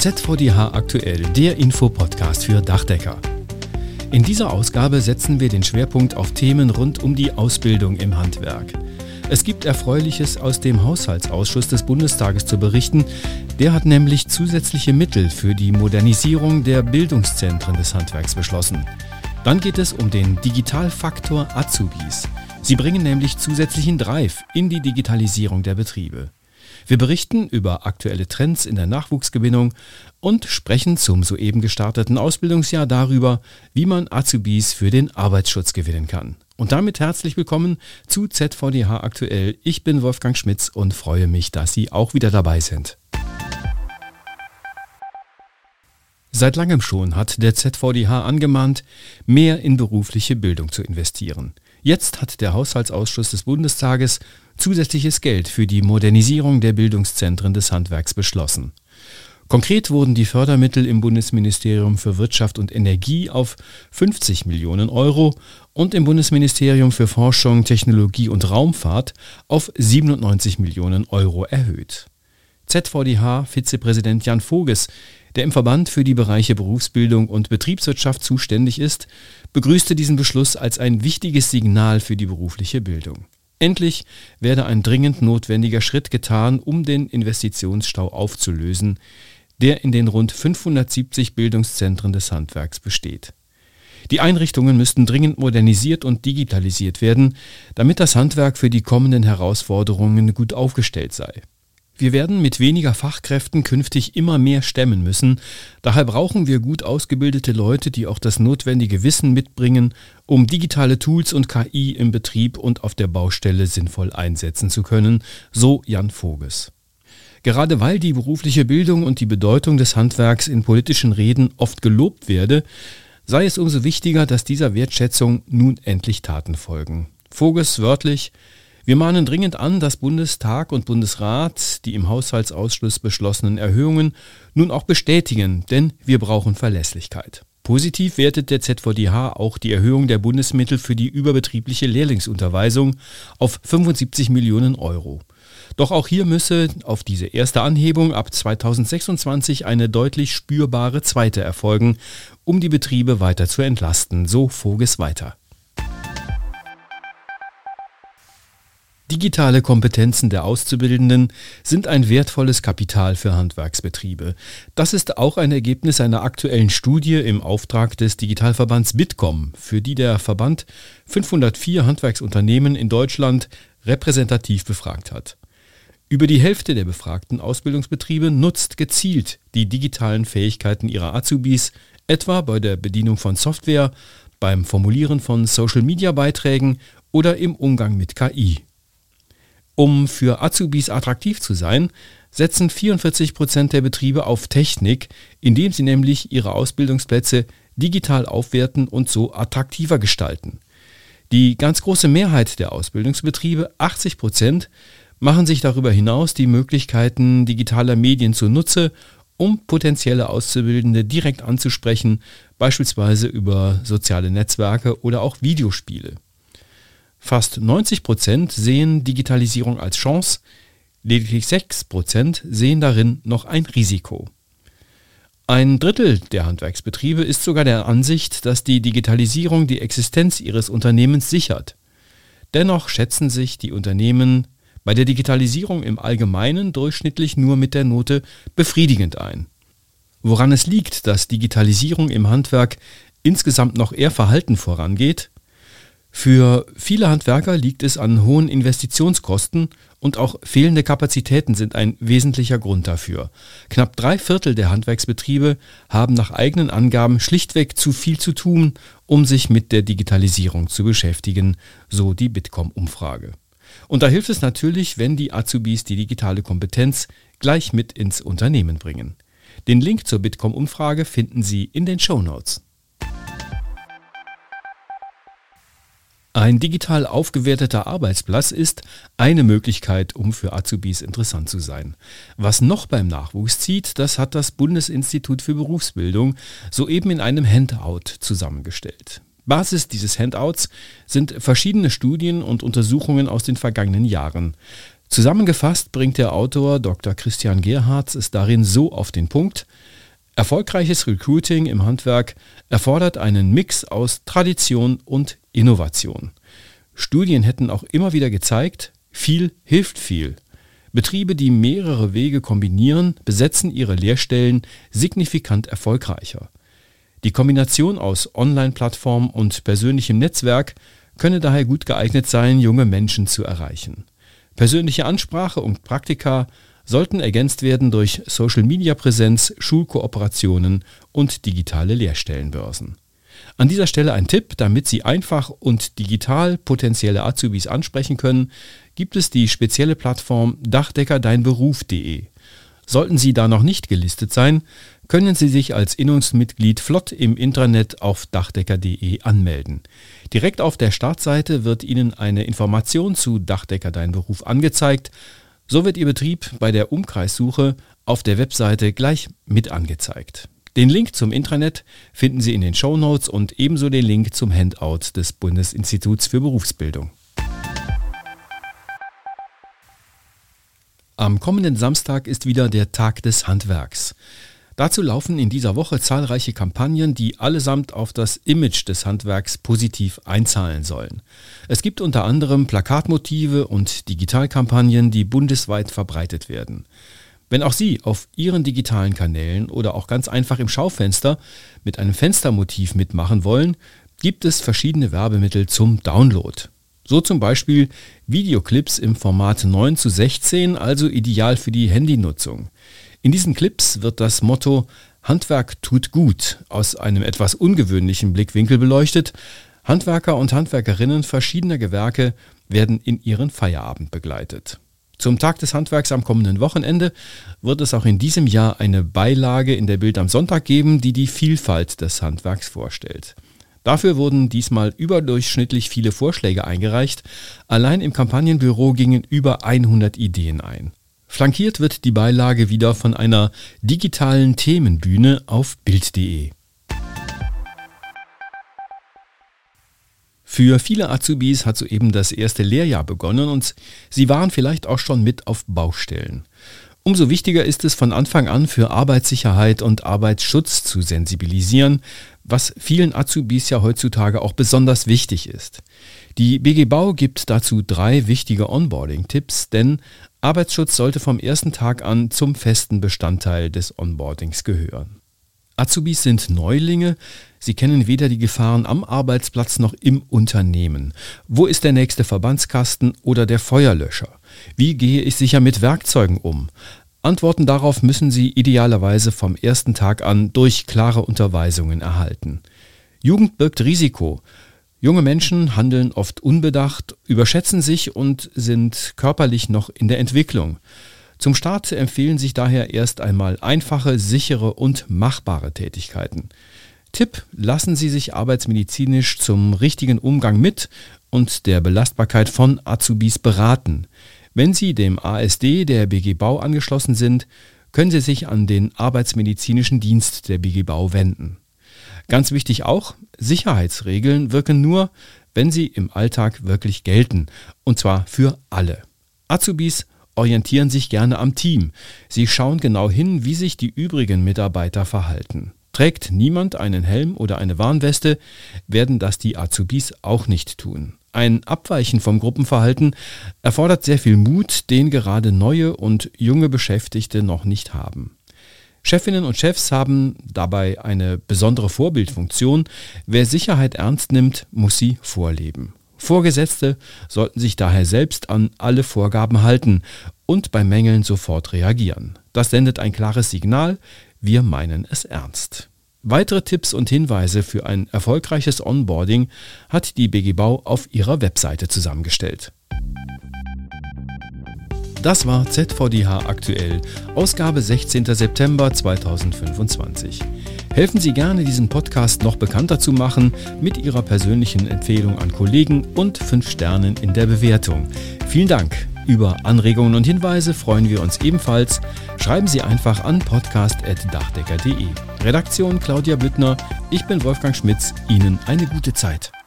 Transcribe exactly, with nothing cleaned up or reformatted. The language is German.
Z V D H aktuell, der Infopodcast für Dachdecker. In dieser Ausgabe setzen wir den Schwerpunkt auf Themen rund um die Ausbildung im Handwerk. Es gibt Erfreuliches aus dem Haushaltsausschuss des Bundestages zu berichten. Der hat nämlich zusätzliche Mittel für die Modernisierung der Bildungszentren des Handwerks beschlossen. Dann geht es um den Digitalfaktor Azubis. Sie bringen nämlich zusätzlichen Drive in die Digitalisierung der Betriebe. Wir berichten über aktuelle Trends in der Nachwuchsgewinnung und sprechen zum soeben gestarteten Ausbildungsjahr darüber, wie man Azubis für den Arbeitsschutz gewinnen kann. Und damit herzlich willkommen zu Z V D H aktuell. Ich bin Wolfgang Schmitz und freue mich, dass Sie auch wieder dabei sind. Seit langem schon hat der Z V D H angemahnt, mehr in berufliche Bildung zu investieren. Jetzt hat der Haushaltsausschuss des Bundestages zusätzliches Geld für die Modernisierung der Bildungszentren des Handwerks beschlossen. Konkret wurden die Fördermittel im Bundesministerium für Wirtschaft und Energie auf fünfzig Millionen Euro und im Bundesministerium für Forschung, Technologie und Raumfahrt auf siebenundneunzig Millionen Euro erhöht. Z V D H-Vizepräsident Jan Voges, der im Verband für die Bereiche Berufsbildung und Betriebswirtschaft zuständig ist, begrüßte diesen Beschluss als ein wichtiges Signal für die berufliche Bildung. Endlich werde ein dringend notwendiger Schritt getan, um den Investitionsstau aufzulösen, der in den rund fünfhundertsiebzig Bildungszentren des Handwerks besteht. Die Einrichtungen müssten dringend modernisiert und digitalisiert werden, damit das Handwerk für die kommenden Herausforderungen gut aufgestellt sei. Wir werden mit weniger Fachkräften künftig immer mehr stemmen müssen. Daher brauchen wir gut ausgebildete Leute, die auch das notwendige Wissen mitbringen, um digitale Tools und K I im Betrieb und auf der Baustelle sinnvoll einsetzen zu können, so Jan Voges. Gerade weil die berufliche Bildung und die Bedeutung des Handwerks in politischen Reden oft gelobt werde, sei es umso wichtiger, dass dieser Wertschätzung nun endlich Taten folgen. Voges wörtlich: Wir mahnen dringend an, dass Bundestag und Bundesrat die im Haushaltsausschuss beschlossenen Erhöhungen nun auch bestätigen, denn wir brauchen Verlässlichkeit. Positiv wertet der Z V D H auch die Erhöhung der Bundesmittel für die überbetriebliche Lehrlingsunterweisung auf fünfundsiebzig Millionen Euro. Doch auch hier müsse auf diese erste Anhebung ab zweitausendsechsundzwanzig eine deutlich spürbare zweite erfolgen, um die Betriebe weiter zu entlasten, so Voges weiter. Digitale Kompetenzen der Auszubildenden sind ein wertvolles Kapital für Handwerksbetriebe. Das ist auch ein Ergebnis einer aktuellen Studie im Auftrag des Digitalverbands Bitkom, für die der Verband fünfhundertvier Handwerksunternehmen in Deutschland repräsentativ befragt hat. Über die Hälfte der befragten Ausbildungsbetriebe nutzt gezielt die digitalen Fähigkeiten ihrer Azubis, etwa bei der Bedienung von Software, beim Formulieren von Social-Media-Beiträgen oder im Umgang mit K I. Um für Azubis attraktiv zu sein, setzen vierundvierzig Prozent der Betriebe auf Technik, indem sie nämlich ihre Ausbildungsplätze digital aufwerten und so attraktiver gestalten. Die ganz große Mehrheit der Ausbildungsbetriebe, achtzig Prozent, machen sich darüber hinaus die Möglichkeiten digitaler Medien zunutze, um potenzielle Auszubildende direkt anzusprechen, beispielsweise über soziale Netzwerke oder auch Videospiele. Fast neunzig Prozent sehen Digitalisierung als Chance, lediglich sechs Prozent sehen darin noch ein Risiko. Ein Drittel der Handwerksbetriebe ist sogar der Ansicht, dass die Digitalisierung die Existenz ihres Unternehmens sichert. Dennoch schätzen sich die Unternehmen bei der Digitalisierung im Allgemeinen durchschnittlich nur mit der Note befriedigend ein. Woran es liegt, dass Digitalisierung im Handwerk insgesamt noch eher verhalten vorangeht? Für viele Handwerker liegt es an hohen Investitionskosten und auch fehlende Kapazitäten sind ein wesentlicher Grund dafür. Knapp drei Viertel der Handwerksbetriebe haben nach eigenen Angaben schlichtweg zu viel zu tun, um sich mit der Digitalisierung zu beschäftigen, so die Bitkom-Umfrage. Und da hilft es natürlich, wenn die Azubis die digitale Kompetenz gleich mit ins Unternehmen bringen. Den Link zur Bitkom-Umfrage finden Sie in den Shownotes. Ein digital aufgewerteter Arbeitsplatz ist eine Möglichkeit, um für Azubis interessant zu sein. Was noch beim Nachwuchs zieht, das hat das Bundesinstitut für Berufsbildung soeben in einem Handout zusammengestellt. Basis dieses Handouts sind verschiedene Studien und Untersuchungen aus den vergangenen Jahren. Zusammengefasst bringt der Autor Doktor Christian Gerhards es darin so auf den Punkt: Erfolgreiches Recruiting im Handwerk erfordert einen Mix aus Tradition und Innovation. Studien hätten auch immer wieder gezeigt, viel hilft viel. Betriebe, die mehrere Wege kombinieren, besetzen ihre Lehrstellen signifikant erfolgreicher. Die Kombination aus Online-Plattform und persönlichem Netzwerk könne daher gut geeignet sein, junge Menschen zu erreichen. Persönliche Ansprache und Praktika sollten ergänzt werden durch Social-Media-Präsenz, Schulkooperationen und digitale Lehrstellenbörsen. An dieser Stelle ein Tipp: Damit Sie einfach und digital potenzielle Azubis ansprechen können, gibt es die spezielle Plattform dachdecker dein beruf punkt de. Sollten Sie da noch nicht gelistet sein, können Sie sich als Innungsmitglied flott im Intranet auf dachdecker punkt de anmelden. Direkt auf der Startseite wird Ihnen eine Information zu Dachdecker dein Beruf angezeigt. So wird Ihr Betrieb bei der Umkreissuche auf der Webseite gleich mit angezeigt. Den Link zum Intranet finden Sie in den Shownotes und ebenso den Link zum Handout des Bundesinstituts für Berufsbildung. Am kommenden Samstag ist wieder der Tag des Handwerks. Dazu laufen in dieser Woche zahlreiche Kampagnen, die allesamt auf das Image des Handwerks positiv einzahlen sollen. Es gibt unter anderem Plakatmotive und Digitalkampagnen, die bundesweit verbreitet werden. Wenn auch Sie auf Ihren digitalen Kanälen oder auch ganz einfach im Schaufenster mit einem Fenstermotiv mitmachen wollen, gibt es verschiedene Werbemittel zum Download. So zum Beispiel Videoclips im Format neun zu sechzehn, also ideal für die Handynutzung. In diesen Clips wird das Motto „Handwerk tut gut“ aus einem etwas ungewöhnlichen Blickwinkel beleuchtet. Handwerker und Handwerkerinnen verschiedener Gewerke werden in ihren Feierabend begleitet. Zum Tag des Handwerks am kommenden Wochenende wird es auch in diesem Jahr eine Beilage in der Bild am Sonntag geben, die die Vielfalt des Handwerks vorstellt. Dafür wurden diesmal überdurchschnittlich viele Vorschläge eingereicht. Allein im Kampagnenbüro gingen über hundert Ideen ein. Flankiert wird die Beilage wieder von einer digitalen Themenbühne auf bild punkt de. Für viele Azubis hat soeben das erste Lehrjahr begonnen und sie waren vielleicht auch schon mit auf Baustellen. Umso wichtiger ist es, von Anfang an für Arbeitssicherheit und Arbeitsschutz zu sensibilisieren, was vielen Azubis ja heutzutage auch besonders wichtig ist. Die B G Bau gibt dazu drei wichtige Onboarding-Tipps, denn Arbeitsschutz sollte vom ersten Tag an zum festen Bestandteil des Onboardings gehören. Azubis sind Neulinge, sie kennen weder die Gefahren am Arbeitsplatz noch im Unternehmen. Wo ist der nächste Verbandskasten oder der Feuerlöscher? Wie gehe ich sicher mit Werkzeugen um? Antworten darauf müssen Sie idealerweise vom ersten Tag an durch klare Unterweisungen erhalten. Jugend birgt Risiko. Junge Menschen handeln oft unbedacht, überschätzen sich und sind körperlich noch in der Entwicklung. Zum Start empfehlen sich daher erst einmal einfache, sichere und machbare Tätigkeiten. Tipp: Lassen Sie sich arbeitsmedizinisch zum richtigen Umgang mit und der Belastbarkeit von Azubis beraten. Wenn Sie dem A S D der B G Bau angeschlossen sind, können Sie sich an den Arbeitsmedizinischen Dienst der B G Bau wenden. Ganz wichtig auch: Sicherheitsregeln wirken nur, wenn sie im Alltag wirklich gelten, und zwar für alle. Azubis orientieren sich gerne am Team. Sie schauen genau hin, wie sich die übrigen Mitarbeiter verhalten. Trägt niemand einen Helm oder eine Warnweste, werden das die Azubis auch nicht tun. Ein Abweichen vom Gruppenverhalten erfordert sehr viel Mut, den gerade neue und junge Beschäftigte noch nicht haben. Chefinnen und Chefs haben dabei eine besondere Vorbildfunktion. Wer Sicherheit ernst nimmt, muss sie vorleben. Vorgesetzte sollten sich daher selbst an alle Vorgaben halten und bei Mängeln sofort reagieren. Das sendet ein klares Signal: Wir meinen es ernst. Weitere Tipps und Hinweise für ein erfolgreiches Onboarding hat die B G Bau auf ihrer Webseite zusammengestellt. Das war Z V D H aktuell, Ausgabe sechzehnten September zweitausendfünfundzwanzig. Helfen Sie gerne, diesen Podcast noch bekannter zu machen mit Ihrer persönlichen Empfehlung an Kollegen und fünf Sternen in der Bewertung. Vielen Dank. Über Anregungen und Hinweise freuen wir uns ebenfalls. Schreiben Sie einfach an podcast at dachdecker punkt de. Redaktion Claudia Büttner, ich bin Wolfgang Schmitz. Ihnen eine gute Zeit.